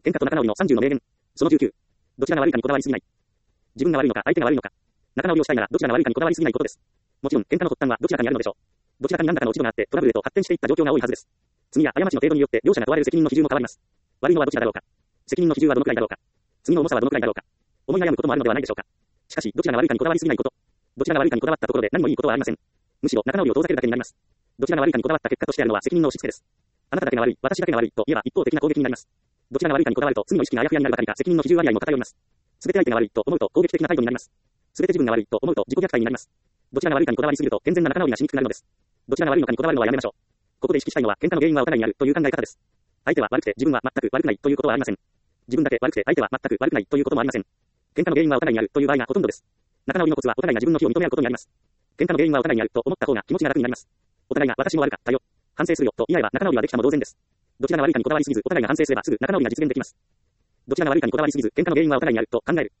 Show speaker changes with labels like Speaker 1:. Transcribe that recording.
Speaker 1: 喧嘩と仲直りの30の名言。その19。どちらが悪いかにこだわりすぎない。自分が悪いのか相手が悪いのか。仲直りをしたいならどちらが悪いかにこだわりすぎないことです。もちろん喧嘩の発端はどちらかにあるのでしょう。どちらかに何らかの落ち度があってトラブルへと発展していった状況が多いはずです。罪や過ちの程度によって両者が問われる責任の比重も変わります。悪いのはどちらだろうか。責任の比重はどのくらいだろうか。罪の重さはどのくらいだろうか。思い悩むこともあるのではないでしょうか。しかしどちらが悪いかにこだわりすぎないこと。どちらが悪いかにこだわったところで何もいいことはありません。むしろ仲直りを遠ざけるだけになります。どちらが悪いかにこだわった結果としてあるのは責任の押し付けです。あなただけが悪い、私だけが悪いと言えば一方的な攻撃になります。どちらが悪いかにこだわると罪の意識があやふやになるばかりか責任の比重割合も偏ります。すべて相手が悪いと思うと攻撃的な態度になります。すべて自分が悪いと思うと自己虐待になります。どちらが悪いかにこだわりすぎると健全な仲直りがしにくくなるのです。どちらが悪いのかにこだわるのはやめましょう。ここで意識したいのは喧嘩の原因はお互いにあるという考え方です。相手は悪くて自分は全く悪くないということはありません。自分だけ悪くて相手は全く悪くないということもありません。喧嘩の原因はお互いにあるという場合がほとんどです。仲直りのコツはお互いが自分の非を認め合うことにあります。喧嘩の原因はお互いにあると思った方が気持ちが楽になります。お互いが私も悪かったよ、反省するよと言い合えば仲直りはできたも同然です。どちらが悪いかにこだわりすぎずお互いが反省すればすぐ仲直りが実現できます。どちらが悪いかにこだわりすぎず喧嘩の原因はお互いにあると考える。